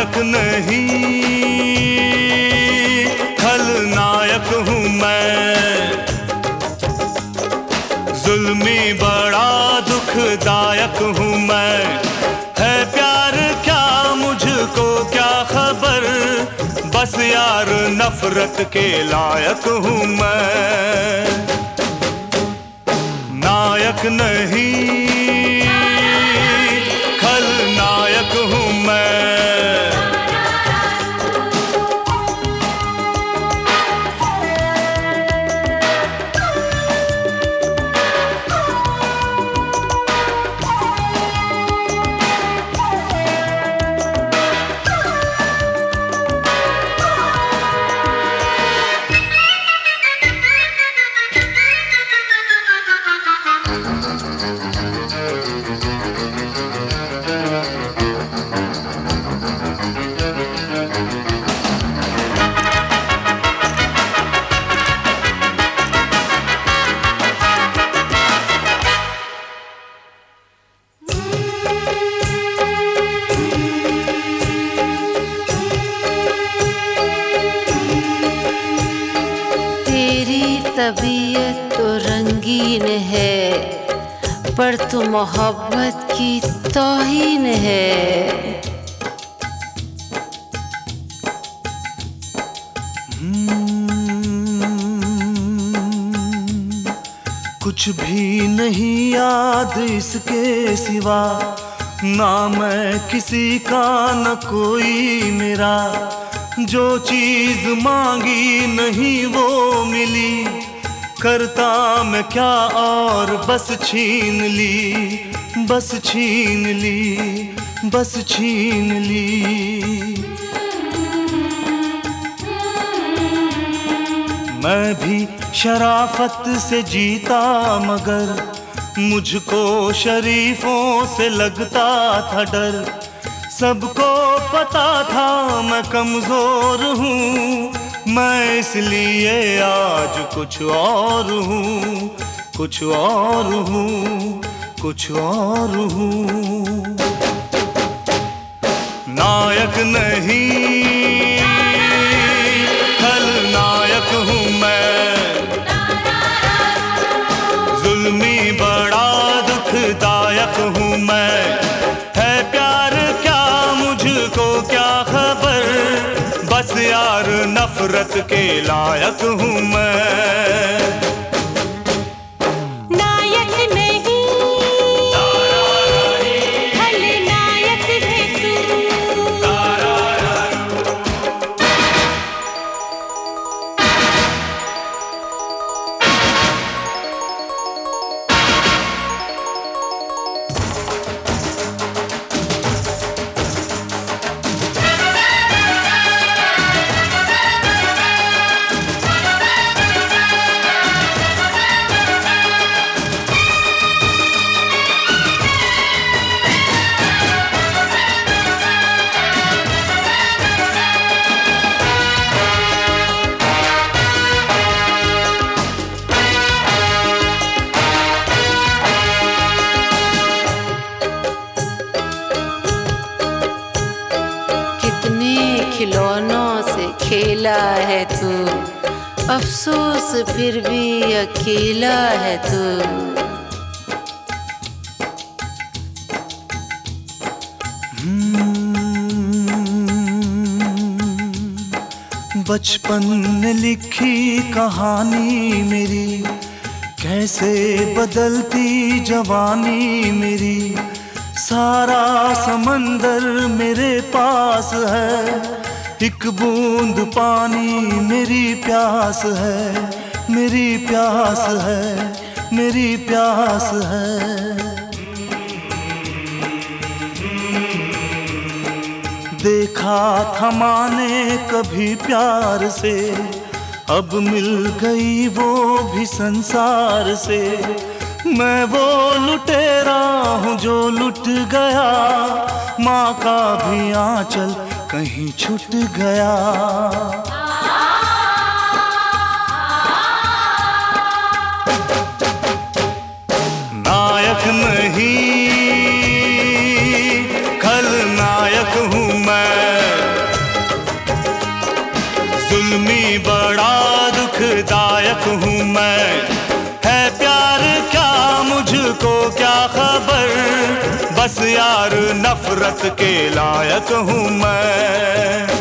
नायक नहीं खलनायक हूँ मैं। जुल्मी बड़ा दुखदायक हूँ मैं। है प्यार क्या मुझको क्या खबर, बस यार नफरत के लायक हूँ मैं। नायक नहीं खलनायक हूँ मैं। तबीयत तो रंगीन है, पर तू मोहब्बत की तौहीन है। कुछ भी नहीं याद इसके सिवा, ना मैं किसी का न कोई मेरा। जो चीज मांगी नहीं वो मिली, करता मैं क्या और बस छीन ली, बस छीन ली, बस छीन ली। मैं भी शराफत से जीता मगर मुझको शरीफों से लगता था डर। सबको पता था मैं कमजोर हूँ, मैं इसलिए आज कुछ और हूँ, कुछ और हूँ, कुछ और हूँ। नायक नहीं खलनायक हूँ मैं। जुल्मी बड़ा दुखदायक हूँ मैं। है प्यार क्या मुझको क्या खबर, बस यार नफरत के लायक हूँ मैं। खिलौनों से खेला है तू, अफसोस फिर भी अकेला है तू। बचपन ने लिखी कहानी मेरी, कैसे बदलती जवानी मेरी। सारा समंदर मेरे पास है, एक बूंद पानी मेरी प्यास है, मेरी प्यास है, मेरी प्यास है। देखा था माने कभी प्यार से, अब मिल गई वो भी संसार से। मैं वो लुटेरा हूँ जो लुट गया, माँ का भी आंचल कहीं छूट गया। नायक नहीं खलनायक हूँ मैं। लायक हूँ मैं। है प्यार क्या मुझको क्या खबर, बस यार नफरत के लायक हूँ मैं।